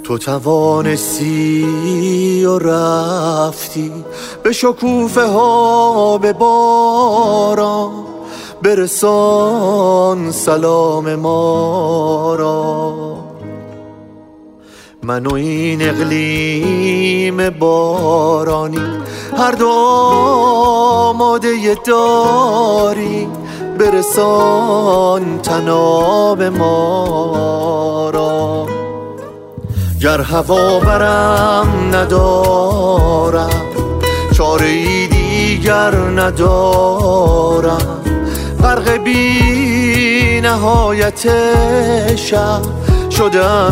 تو توانستی و رفتی به شکوفه ها به باران، برسان سلام ما را. من و این اقلیم بارانی هر دو آماده داری، برسان طناب ما را. گر هوا برم ندارم، چاره ای دیگر ندارم، غرق بی نهایت شب شدم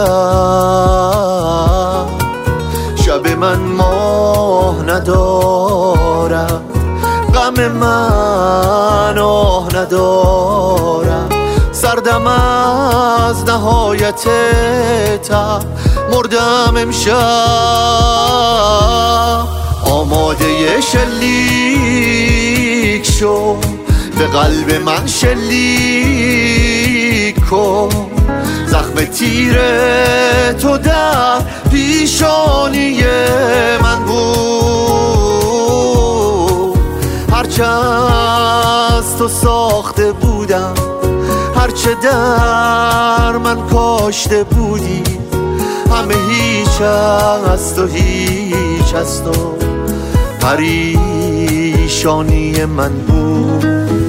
امشب. شب من ماه ندارم، غم من آه ندارم، سردم از نهایت تب مردم امشب. آماده شلیک شو، به قلب من شلیک کن، زخم تیر تو در پیشانی من بود. هرچه از تو ساخته بودم، هرچه در من کاشته بودی، همه هیچ از تو، هیچ از تو پریشانی من بود.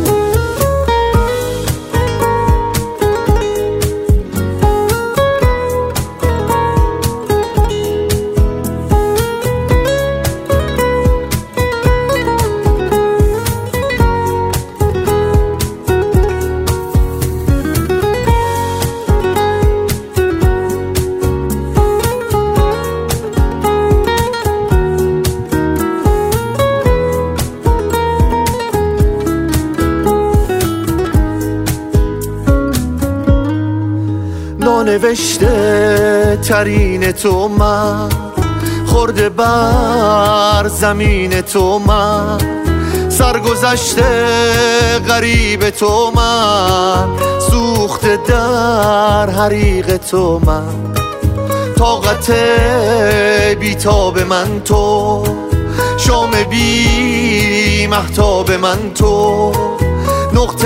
نانوشته ترین تو من، خورده بر زمین تو من، سرگذشته غریب تو من، سوخته در حریق تو من. طاقت بیتاب من تو، شام بی مهتاب من تو، نقطه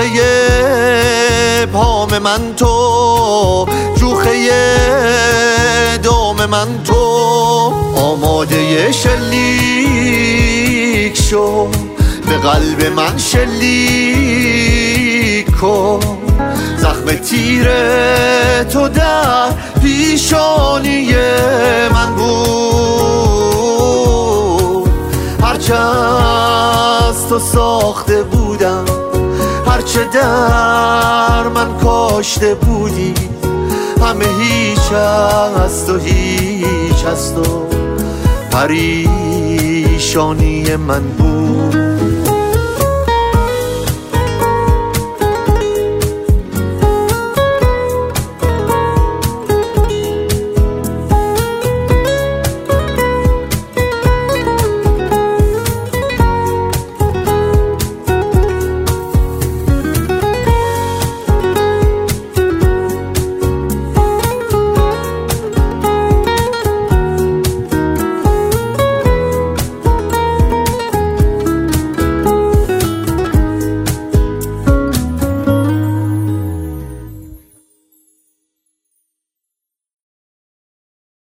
پام من تو، جوخه دام من تو. آماده شلیک شو، به قلب من شلیک کن، زخم تیر تو در پیشانی من بود. هرچه از تو ساخته بودم، هرچه در من کاشته بودی، همه هیچ از تو، هیچ از تو پریشانی من بود.